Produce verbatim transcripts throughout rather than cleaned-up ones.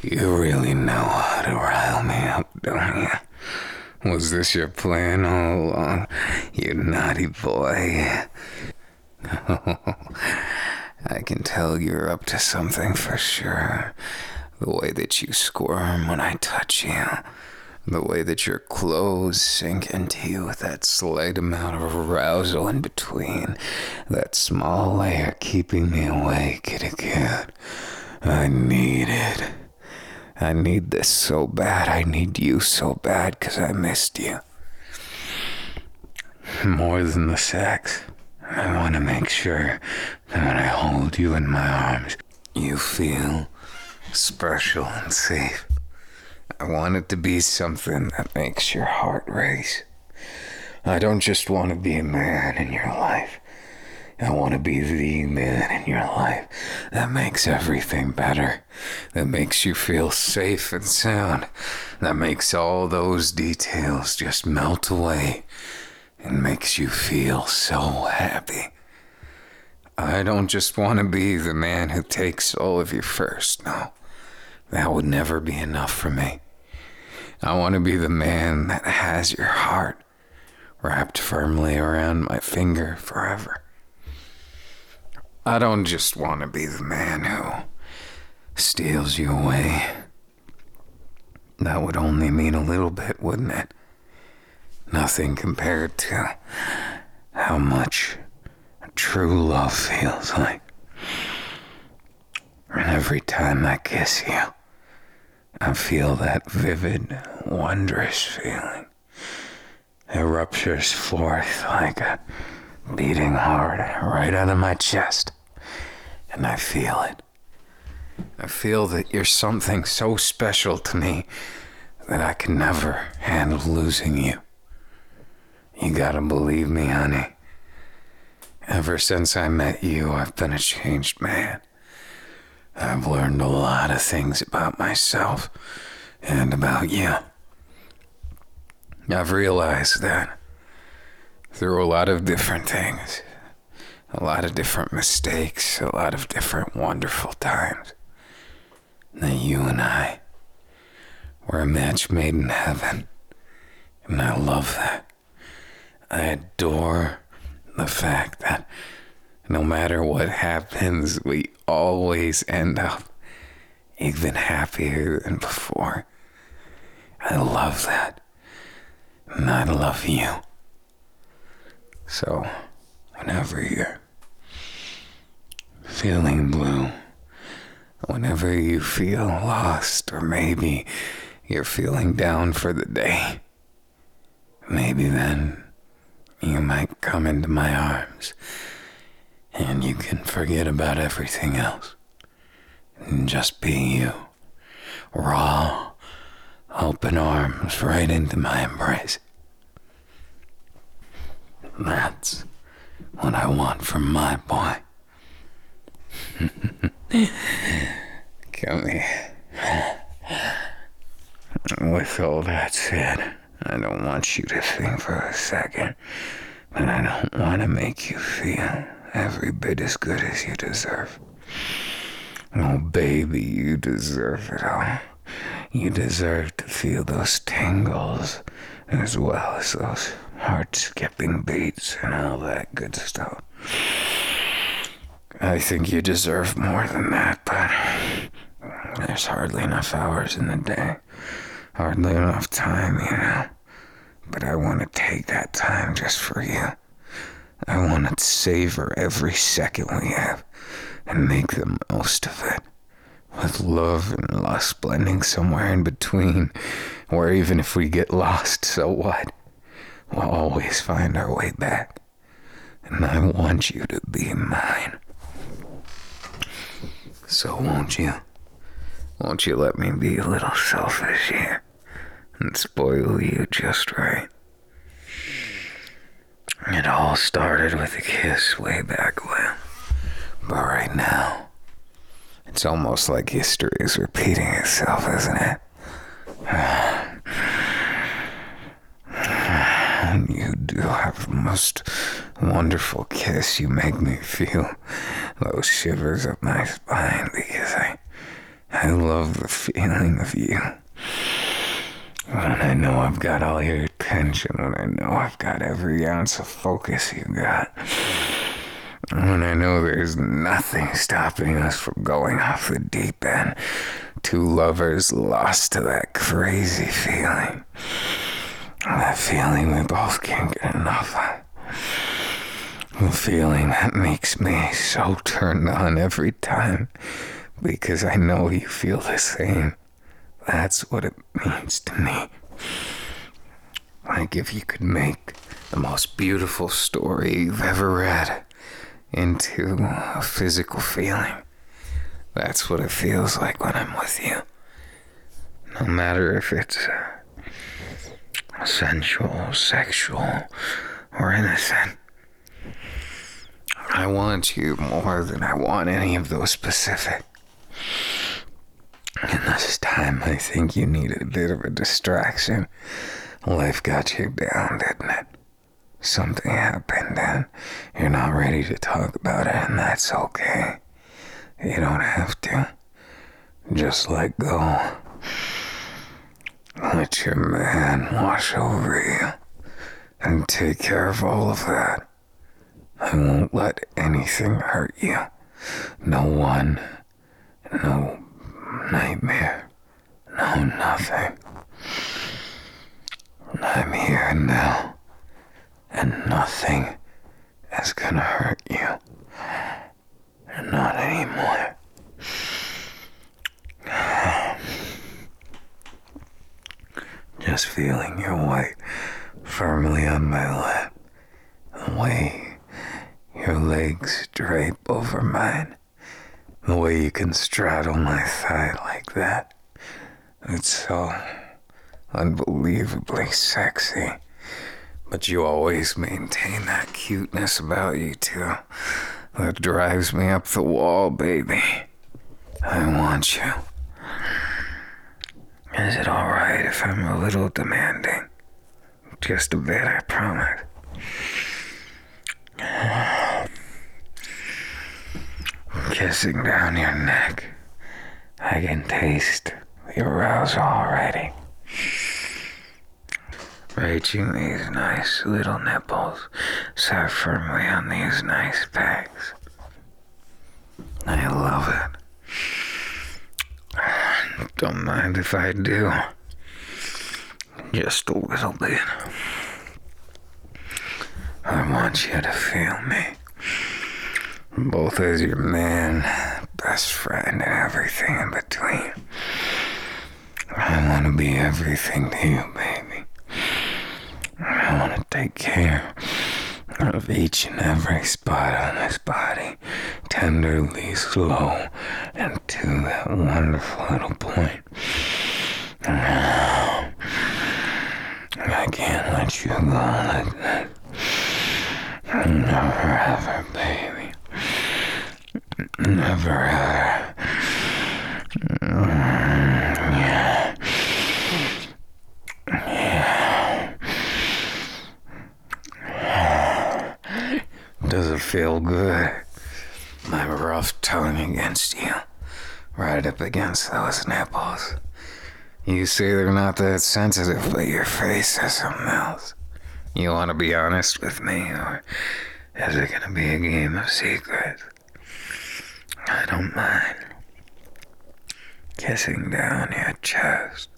You really know how to rile me up, don't you? Was this your plan all along, you naughty boy? I can tell you're up to something for sure. The way that you squirm when I touch you. The way that your clothes sink into you with that slight amount of arousal in between. That small layer keeping me awake, kitty cat. I need it. I need this so bad. I need you so bad because I missed you. More than the sex, I want to make sure that when I hold you in my arms, you feel special and safe. I want it to be something that makes your heart race. I don't just want to be a man in your life. I want to be the man in your life that makes everything better, that makes you feel safe and sound, that makes all those details just melt away and makes you feel so happy. I don't just want to be the man who takes all of you first, no. That would never be enough for me. I want to be the man that has your heart wrapped firmly around my finger forever. I don't just want to be the man who steals you away. That would only mean a little bit, wouldn't it? Nothing compared to how much true love feels like. And every time I kiss you, I feel that vivid, wondrous feeling. It ruptures forth like a beating heart right out of my chest. And I feel it. I feel that you're something so special to me that I can never handle losing you. You gotta believe me, honey. Ever since I met you, I've been a changed man. I've learned a lot of things about myself and about you. I've realized that through a lot of different things, a lot of different mistakes, a lot of different wonderful times, that you and I were a match made in heaven. And I love that. I adore the fact that no matter what happens, we always end up even happier than before. I love that. And I love you. So, whenever you're feeling blue, whenever you feel lost, or maybe you're feeling down for the day, maybe then you might come into my arms and you can forget about everything else and just be you. Raw, open arms right into my embrace. That's what I want from my boy. Come here. With all that said, I don't want you to think for a second, but I don't want to make you feel every bit as good as you deserve. Oh, baby, you deserve it all. You deserve to feel those tingles, as well as those heart-skipping beats and all that good stuff. I think you deserve more than that, but there's hardly enough hours in the day. Hardly enough time, you know. But I want to take that time just for you. I want to savor every second we have and make the most of it. With love and lust blending somewhere in between, where even if we get lost, so what? We'll always find our way back. And I want you to be mine. So won't you? Won't you let me be a little selfish here and spoil you just right? It all started with a kiss way back when. But right now, it's almost like history is repeating itself, isn't it? You do have the most wonderful kiss. You make me feel those shivers up my spine because I, I I love the feeling of you. When I know I've got all your attention, when I know I've got every ounce of focus you got, when I know there's nothing stopping us from going off the deep end, two lovers lost to that crazy feeling. That feeling we both can't get enough of. The feeling that makes me so turned on every time, because I know you feel the same. That's what it means to me. Like if you could make the most beautiful story you've ever read into a physical feeling. That's what it feels like when I'm with you. No matter if it's uh, sensual, sexual, or innocent. I want you more than I want any of those specific. And this time, I think you needed a bit of a distraction. Life got you down, didn't it? Something happened and you're not ready to talk about it, and that's okay. You don't have to. Just let go. Let your man wash over you and take care of all of that. I won't let anything hurt you. No one, no nightmare, no nothing. I'm here now, and nothing is gonna hurt you. Not anymore. Just feeling your weight firmly on my lap. The way your legs drape over mine. The way you can straddle my thigh like that. It's so unbelievably sexy. But you always maintain that cuteness about you too. That drives me up the wall, baby. I want you. Is it alright if I'm a little demanding? Just a bit, I promise. Kissing down your neck. I can taste the arousal already. Reaching these nice little nipples sat firmly on these nice pegs. I love it. Don't mind if I do. Just a little bit. I want you to feel me. Both as your man, best friend, and everything in between. I want to be everything to you, baby. I want to take care of each and every spot on this body, tenderly, slow, and to that wonderful little point. Now, I can't let you go like that. Never ever, baby. Never ever. Yeah. Yeah. Does it feel good? My rough tongue against you. Right up against those nipples. You say they're not that sensitive, but your face says something else. You want to be honest with me, or is it going to be a game of secrets? I don't mind. Kissing down your chest.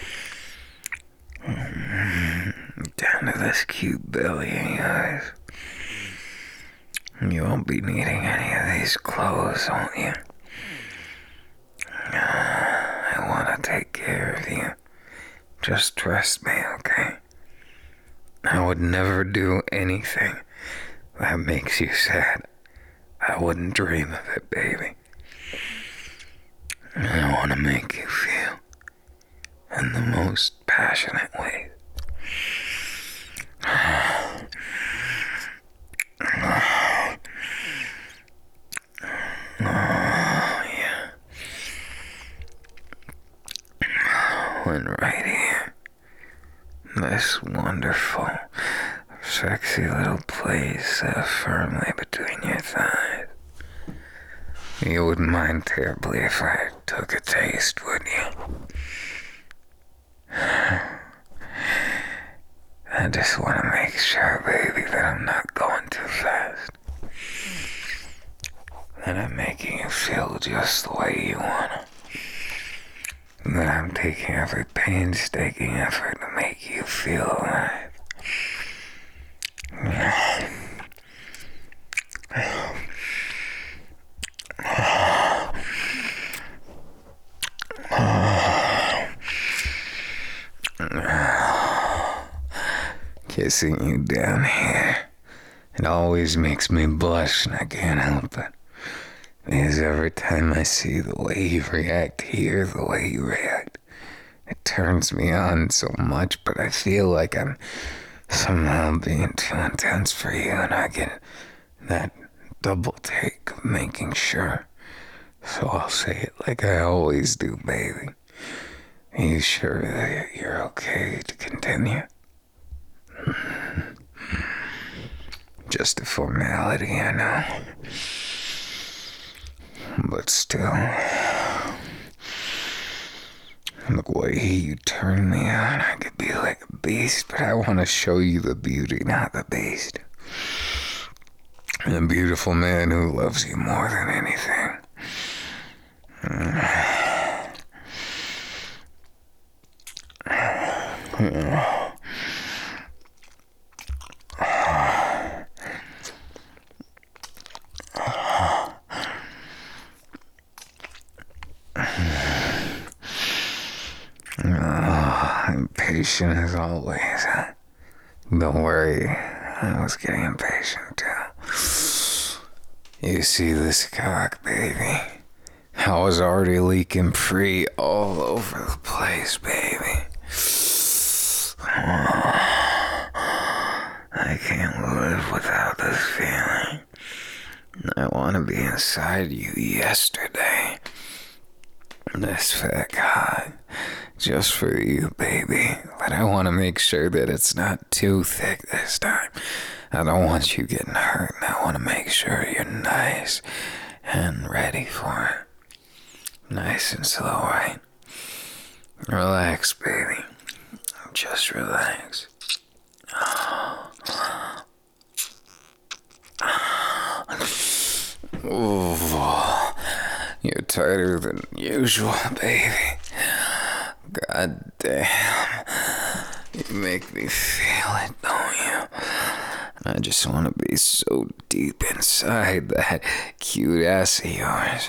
Mm-hmm. Down to this cute belly of yours. You won't be needing any of these clothes, won't you? I want to take care of you. Just trust me, okay? I would never do anything that makes you sad. I wouldn't dream of it, baby. I want to make you feel in the most passionate ways. Oh, yeah. And right here, this wonderful, sexy little place set firmly between your thighs. You wouldn't mind terribly if I took a taste, would you? I just want to make sure, baby, that I'm not going too fast. That I'm making you feel just the way you want to. That I'm taking every painstaking effort to make you feel alive. Kissing you down here, it always makes me blush, and I can't help it. Because every time I see the way you react here, the way you react, it turns me on so much, but I feel like I'm somehow being too intense for you, and I get that double take of making sure. So I'll say it like I always do, baby. Are you sure that you're okay to continue? Just a formality, I know. But still, the way you turn me on, I could be like a beast, but I want to show you the beauty, not the beast. The beautiful man who loves you more than anything. I'm patient as always. Huh? Don't worry, I was getting impatient too. You see this cock, baby? I was already leaking pre all over the place, baby. I can't live without this feeling. I want to be inside you yesterday. This fat cock, just for you, baby. But I want to make sure that it's not too thick this time. I don't want you getting hurt. I want to make sure you're nice and ready for it. Nice and slow, right? Relax, baby. Just relax. Ooh, you're tighter than usual, baby. God damn. You make me feel it, don't you? I just want to be so deep inside that cute ass of yours.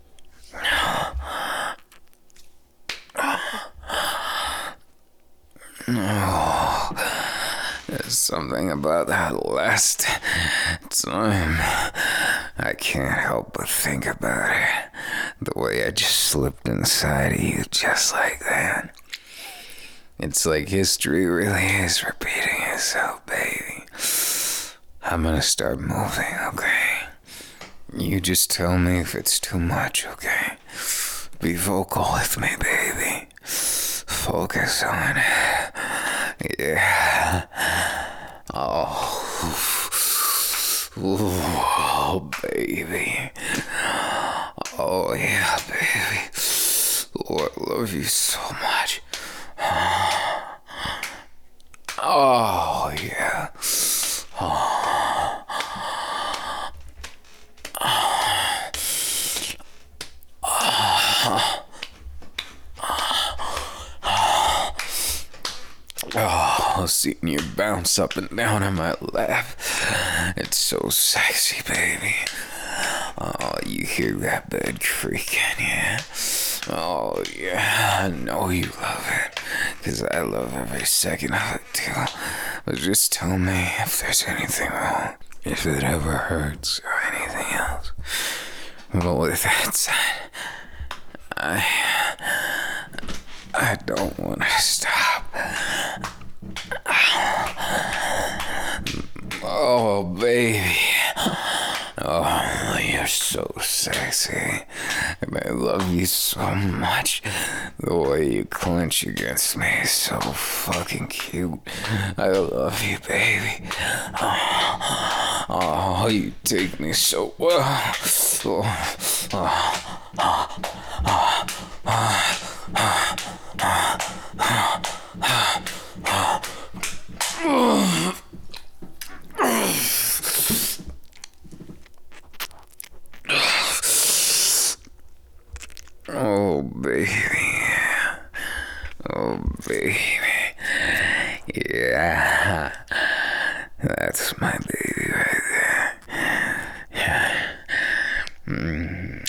Oh, there's something about that last time. I can't help but think about it. The way I just slipped inside of you just like that. It's like history really is repeating itself, baby. I'm gonna start moving, okay? You just tell me if it's too much, okay? Be vocal with me, baby. Focus on it. Yeah. Oh. Ooh, oh, baby. Oh, yeah, baby. Lord, I love you so much. Oh, yeah. Oh. Oh, seeing you bounce up and down on my lap. It's so sexy, baby. Oh, you hear that bed creaking, yeah? Oh, yeah, I know you love it. Because I love every second of it, too. But just tell me if there's anything wrong. If it ever hurts or anything else. But with that said, I... I don't want to stop. Oh, baby. Oh, you're so sexy. And I love you so much. The way you clench against me is so fucking cute. I love you, baby. Oh, Oh, you take me so well. Oh, oh, oh, oh, oh, oh, baby. Oh, baby. Yeah. That's my baby right there. Yeah. Mm.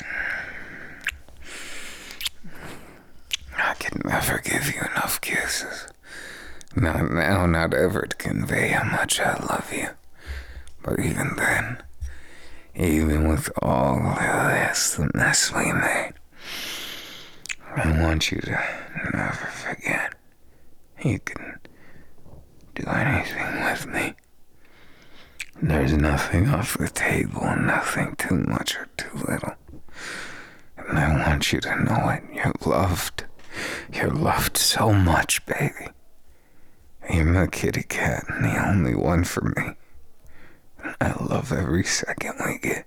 I can never give you enough kisses. Not now, not ever to convey how much I love you. But even then, even with all of this, the mess we made, I want you to never forget. You can do anything with me. There's nothing off the table, nothing too much or too little. And I want you to know it. You're loved. You're loved so much, baby. You're my kitty cat and the only one for me. And I love every second we get.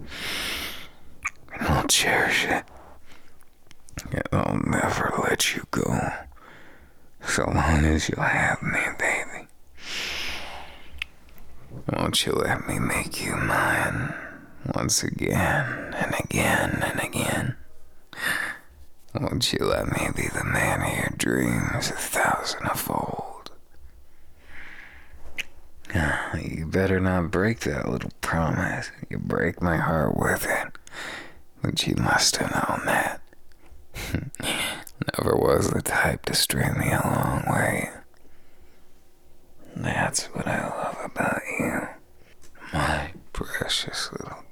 And I'll cherish it. And I'll never let you go. So long as you'll have me, baby. Won't you let me make you mine once again and again and again? Won't you let me be the man of your dreams a thousandfold? You better not break that little promise. You break my heart with it. But you must have known that. Never was the type to string me along, were you? That's what I love about you, my precious little